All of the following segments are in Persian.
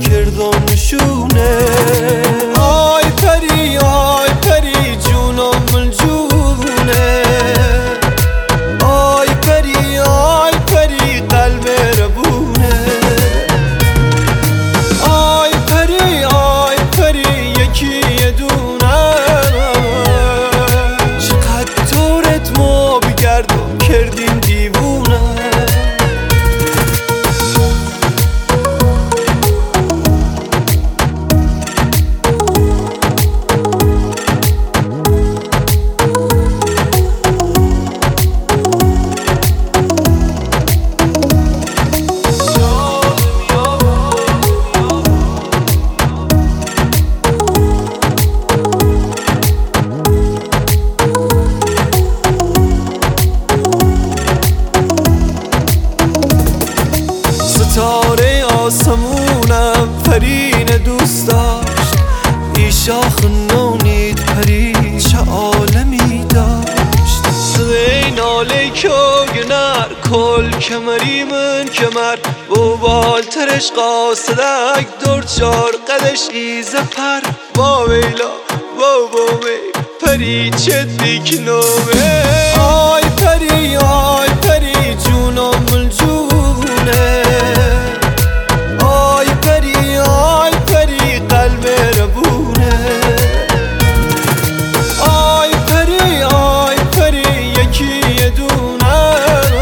کردم نشونه. آی پری جونم جونه. آی پری قلب ربونه. آی پری یکی یه دونه. چقدر طورت ما بگردم کردیم دیوونه. ستاره آسمونم پرین دوست داشت. ای شاخ نونید پری چه عالمی داشت. صدای ناله که گنر کل کمری من کمر و بالترش قاصدک دور چار قدش ایزه پر. با ویلا با پری چه دیک نومه. آی پری جونم جونه. آی پری قلب ربونه. آی پری یکی یه دونه.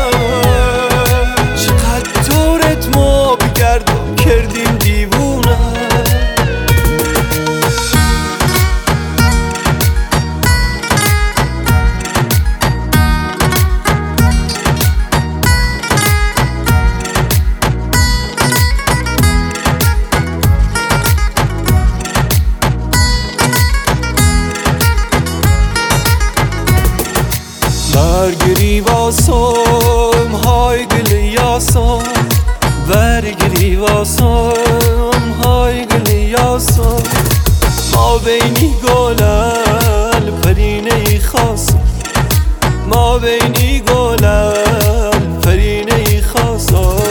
چقدر طورت ما بگردم کردیم دیوونه. برگری واسم های گل یاسم. برگری واسم های گل یاسم. ما بینی گلل پرینه ای خاصم. ما بینی گلل پرینه ای خاصم.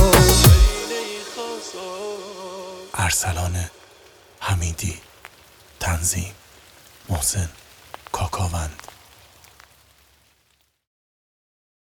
ارسلان حمیدی. تنظیم محسن کاکاوند.